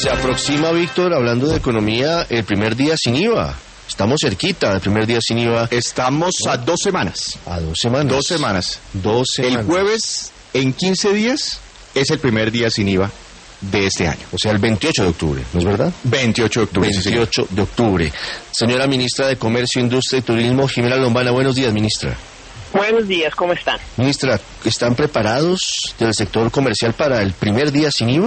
Se aproxima, Víctor, hablando de economía, el primer día sin IVA. Estamos cerquita del primer día sin IVA. Estamos a 2 semanas. A 2 semanas. 2 semanas. 2 semanas. El jueves, en 15 días, es el primer día sin IVA de este año. O sea, el 28 de octubre, ¿no es verdad? 28 de octubre. 28 de octubre. Señora Ministra de Comercio, Industria y Turismo, Jimena Lombana, buenos días, ministra. Buenos días, ¿cómo están? Ministra, ¿están preparados del sector comercial para el primer día sin IVA?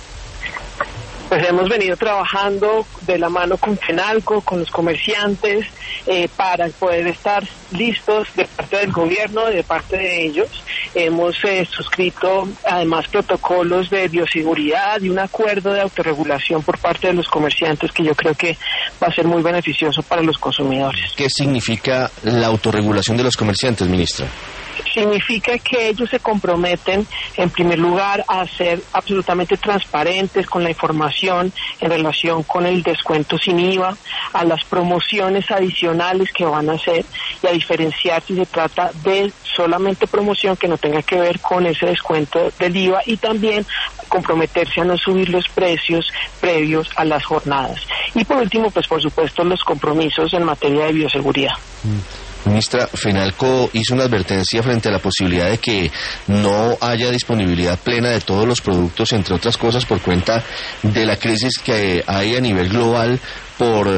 Pues hemos venido trabajando de la mano con FENALCO, con los comerciantes, para poder estar listos de parte del gobierno, de parte de ellos. Hemos suscrito además protocolos de bioseguridad y un acuerdo de autorregulación por parte de los comerciantes que yo creo que va a ser muy beneficioso para los consumidores. ¿Qué significa la autorregulación de los comerciantes, ministra? Significa que ellos se comprometen, en primer lugar, a ser absolutamente transparentes con la información en relación con el descuento sin IVA, a las promociones adicionales que van a hacer y a diferenciar si se trata de solamente promoción que no tenga que ver con ese descuento del IVA, y también comprometerse a no subir los precios previos a las jornadas. Y por último, pues por supuesto, los compromisos en materia de bioseguridad. Ministra, FENALCO hizo una advertencia frente a la posibilidad de que no haya disponibilidad plena de todos los productos, entre otras cosas por cuenta de la crisis que hay a nivel global por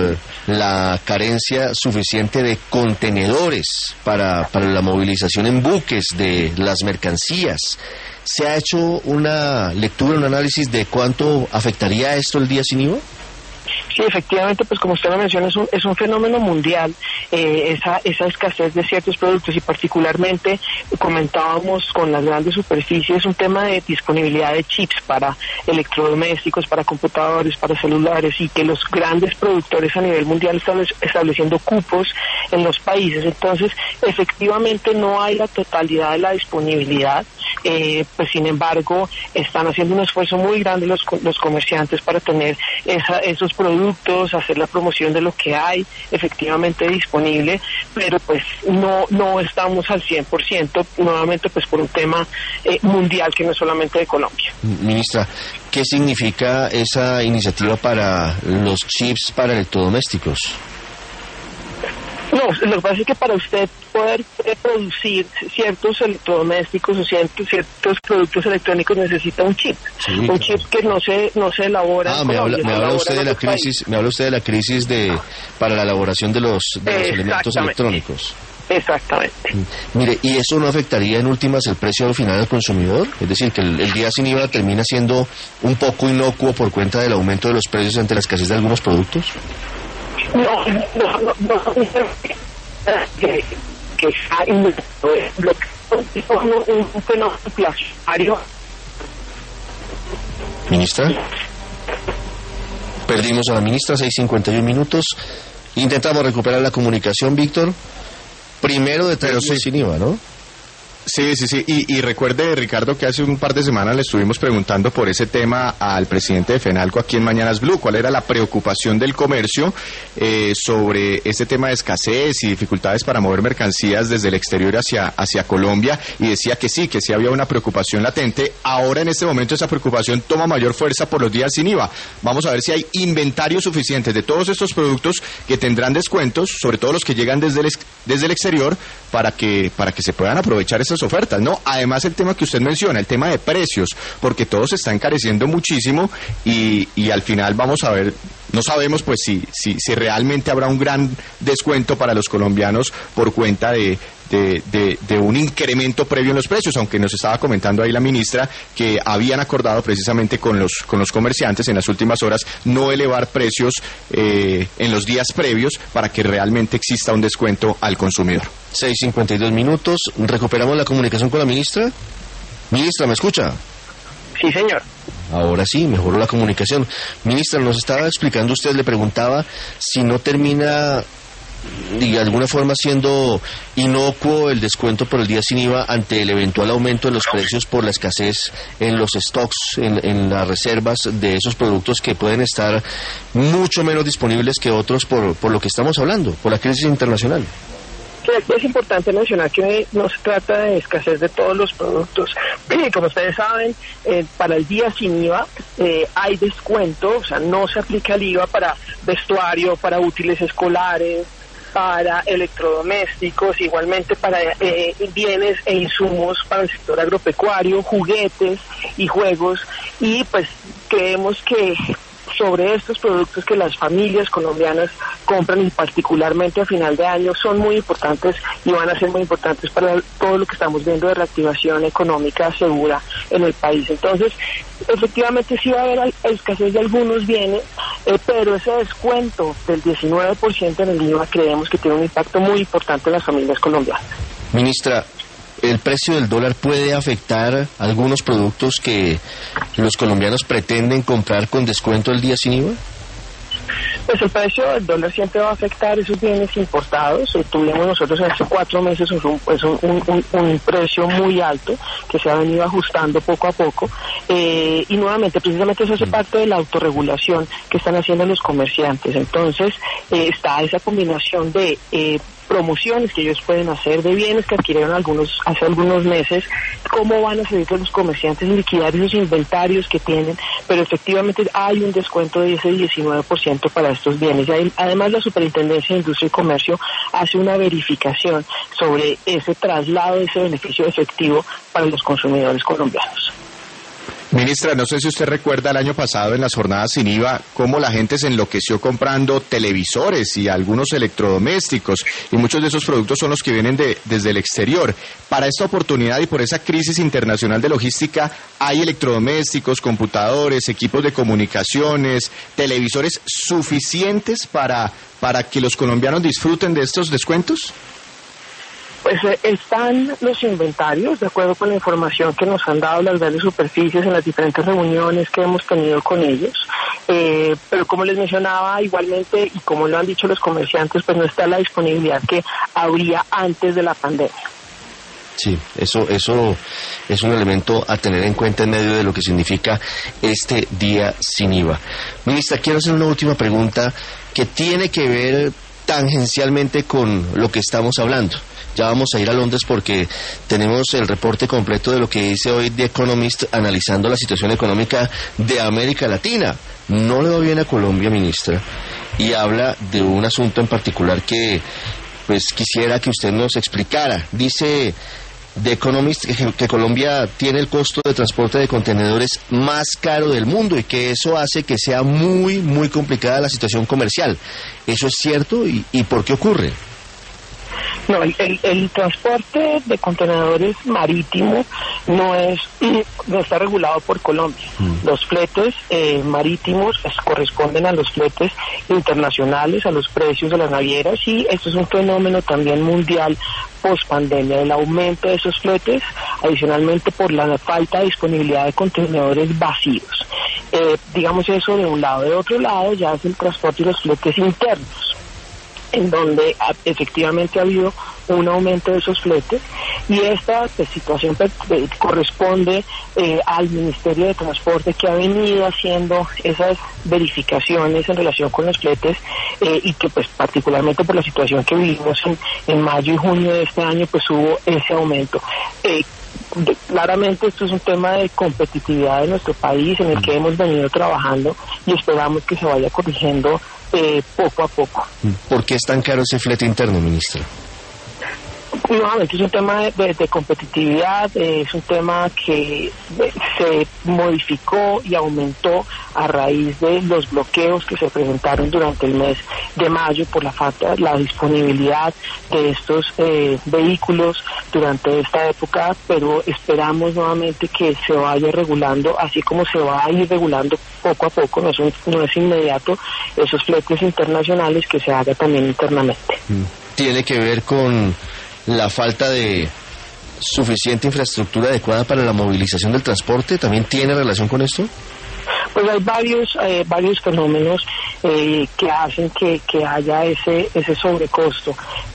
la carencia suficiente de contenedores para la movilización en buques de las mercancías. ¿Se ha hecho una lectura, un análisis de cuánto afectaría esto el día sin IVA? Sí, efectivamente, pues como usted lo menciona, es un fenómeno mundial, esa escasez de ciertos productos, y particularmente comentábamos con las grandes superficies un tema de disponibilidad de chips para electrodomésticos, para computadores, para celulares, y que los grandes productores a nivel mundial están estableciendo cupos en los países. Entonces, efectivamente no hay la totalidad de la disponibilidad, pues sin embargo están haciendo un esfuerzo muy grande los comerciantes para tener esos productos, hacer la promoción de lo que hay efectivamente disponible, pero pues no estamos al 100%, nuevamente pues por un tema mundial que no es solamente de Colombia. Ministra, ¿qué significa esa iniciativa para los chips para electrodomésticos? No, lo que pasa es que para usted poder producir ciertos electrodomésticos o ciertos productos electrónicos necesita un chip. Sí, un claro. Chip que no se elabora. Me habla usted de la crisis para la elaboración de los elementos electrónicos. Exactamente. Mire, ¿y eso no afectaría en últimas el precio final al consumidor? Es decir, que el día sin IVA termina siendo un poco inocuo por cuenta del aumento de los precios ante la escasez de algunos productos. No, que hay un fenómeno inflacionario. Ministra, perdimos a la ministra, 6:51 minutos. Intentamos recuperar la comunicación, Víctor. Primero de 3 días sin IVA, ¿no? Sí. Y recuerde, Ricardo, que hace un par de semanas le estuvimos preguntando por ese tema al presidente de FENALCO aquí en Mañanas Blue, cuál era la preocupación del comercio sobre este tema de escasez y dificultades para mover mercancías desde el exterior hacia Colombia, y decía que sí había una preocupación latente. Ahora en este momento esa preocupación toma mayor fuerza por los días sin IVA. Vamos a ver si hay inventarios suficientes de todos estos productos que tendrán descuentos, sobre todo los que llegan desde el exterior, para que se puedan aprovechar esas ofertas, ¿no? Además, el tema que usted menciona, el tema de precios, porque todo se está encareciendo muchísimo y al final vamos a ver, no sabemos pues si realmente habrá un gran descuento para los colombianos por cuenta de un incremento previo en los precios, aunque nos estaba comentando ahí la ministra que habían acordado precisamente con los comerciantes en las últimas horas no elevar precios en los días previos para que realmente exista un descuento al consumidor. 6:52 minutos, recuperamos la comunicación con la ministra. Ministra, ¿me escucha? Sí, señor. Ahora sí, mejoró la comunicación. Ministra, nos estaba explicando usted, le preguntaba si no termina de alguna forma siendo inocuo el descuento por el día sin IVA ante el eventual aumento de los precios por la escasez en los stocks, en las reservas de esos productos que pueden estar mucho menos disponibles que otros por lo que estamos hablando, por la crisis internacional. Es importante mencionar que no se trata de escasez de todos los productos. Como ustedes saben, para el día sin IVA hay descuento, o sea, no se aplica el IVA para vestuario, para útiles escolares, para electrodomésticos, igualmente para bienes e insumos para el sector agropecuario, juguetes y juegos, y pues creemos que sobre estos productos que las familias colombianas compran y particularmente a final de año son muy importantes y van a ser muy importantes para todo lo que estamos viendo de reactivación económica segura en el país. Entonces, efectivamente sí va a haber escasez de algunos bienes, pero ese descuento del 19% en el IVA creemos que tiene un impacto muy importante en las familias colombianas. Ministra, ¿el precio del dólar puede afectar algunos productos que los colombianos pretenden comprar con descuento el día sin IVA? Pues el precio del dólar siempre va a afectar esos bienes importados. Tuvimos nosotros hace 4 meses un precio muy alto que se ha venido ajustando poco a poco, y nuevamente precisamente eso hace parte de la autorregulación que están haciendo los comerciantes. Entonces está esa combinación de promociones que ellos pueden hacer de bienes que adquirieron hace algunos meses, cómo van a seguir los comerciantes liquidar esos inventarios que tienen, pero efectivamente hay un descuento de ese 19% para estos bienes. Y además la Superintendencia de Industria y Comercio hace una verificación sobre ese traslado de ese beneficio efectivo para los consumidores colombianos. Ministra, no sé si usted recuerda el año pasado en las jornadas sin IVA cómo la gente se enloqueció comprando televisores y algunos electrodomésticos, y muchos de esos productos son los que vienen desde el exterior. Para esta oportunidad y por esa crisis internacional de logística, ¿hay electrodomésticos, computadores, equipos de comunicaciones, televisores suficientes para que los colombianos disfruten de estos descuentos? Pues están los inventarios, de acuerdo con la información que nos han dado las grandes superficies en las diferentes reuniones que hemos tenido con ellos, pero como les mencionaba, igualmente, y como lo han dicho los comerciantes, pues no está la disponibilidad que habría antes de la pandemia. Sí, eso es un elemento a tener en cuenta en medio de lo que significa este día sin IVA. Ministra, quiero hacer una última pregunta que tiene que ver tangencialmente con lo que estamos hablando. Ya vamos a ir a Londres porque tenemos el reporte completo de lo que dice hoy The Economist analizando la situación económica de América Latina. No le va bien a Colombia, ministra, y habla de un asunto en particular que pues quisiera que usted nos explicara. Dice The Economist que Colombia tiene el costo de transporte de contenedores más caro del mundo y que eso hace que sea muy, muy complicada la situación comercial. ¿Eso es cierto y por qué ocurre? No, el transporte de contenedores marítimo no está regulado por Colombia. Los fletes marítimos corresponden a los fletes internacionales, a los precios de las navieras, y esto es un fenómeno también mundial post-pandemia, el aumento de esos fletes, adicionalmente por la falta de disponibilidad de contenedores vacíos. Digamos eso de un lado. De otro lado ya es el transporte y los fletes internos, en donde efectivamente ha habido un aumento de esos fletes, y esta situación corresponde al Ministerio de Transporte, que ha venido haciendo esas verificaciones en relación con los fletes, y que pues particularmente por la situación que vivimos en mayo y junio de este año pues hubo ese aumento. Claramente esto es un tema de competitividad de nuestro país en el que hemos venido trabajando y esperamos que se vaya corrigiendo poco a poco. ¿Por qué es tan caro ese flete interno, ministra? Nuevamente es un tema de competitividad, es un tema que se modificó y aumentó a raíz de los bloqueos que se presentaron durante el mes de mayo por la disponibilidad de estos vehículos durante esta época, pero esperamos nuevamente que se vaya regulando, así como se va a ir regulando poco a poco, no es inmediato, esos fletes internacionales, que se haga también internamente. ¿Tiene que ver con la falta de suficiente infraestructura adecuada para la movilización del transporte? ¿También tiene relación con esto? Pues hay varios fenómenos que hacen que haya ese sobrecosto,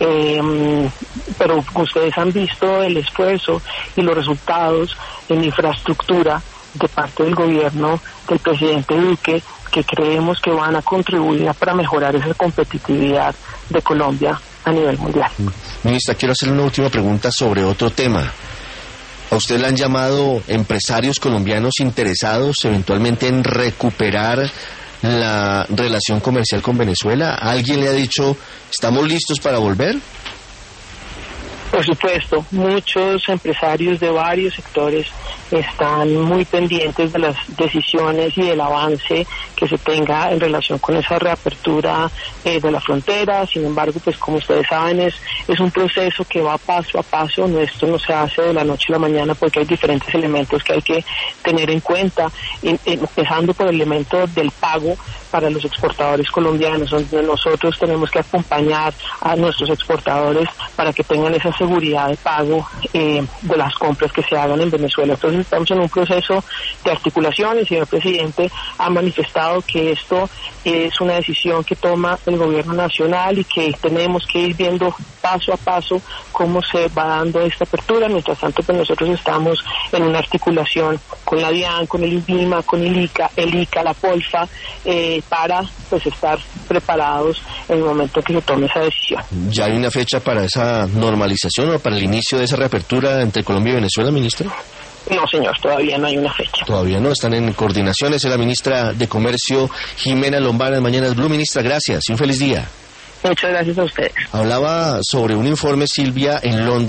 pero ustedes han visto el esfuerzo y los resultados en infraestructura de parte del gobierno del presidente Duque, que creemos que van a contribuir para mejorar esa competitividad de Colombia a nivel mundial. Ministra, quiero hacerle una última pregunta sobre otro tema. ¿A usted le han llamado empresarios colombianos interesados eventualmente en recuperar la relación comercial con Venezuela? ¿Alguien le ha dicho, estamos listos para volver? Por supuesto, muchos empresarios de varios sectores están muy pendientes de las decisiones y del avance que se tenga en relación con esa reapertura de la frontera. Sin embargo, pues como ustedes saben, es un proceso que va paso a paso. Esto no se hace de la noche a la mañana porque hay diferentes elementos que hay que tener en cuenta, empezando por el elemento del pago para los exportadores colombianos, donde nosotros tenemos que acompañar a nuestros exportadores para que tengan esa seguridad de pago de las compras que se hagan en Venezuela. Entonces estamos en un proceso de articulación. El señor presidente ha manifestado que esto es una decisión que toma el gobierno nacional y que tenemos que ir viendo paso a paso cómo se va dando esta apertura. Mientras tanto, pues nosotros estamos en una articulación con la DIAN, con el INVIMA, con el ICA, la POLFA, para pues estar preparados en el momento que se tome esa decisión. ¿Ya hay una fecha para esa normalización o para el inicio de esa reapertura entre Colombia y Venezuela, ministro? No, señor, todavía no hay una fecha. Todavía no, están en coordinaciones. Es la ministra de Comercio, Jimena Lombana, en Mañanas Blue. Ministra, gracias y un feliz día. Muchas gracias a ustedes. Hablaba sobre un informe, Silvia, en Londres.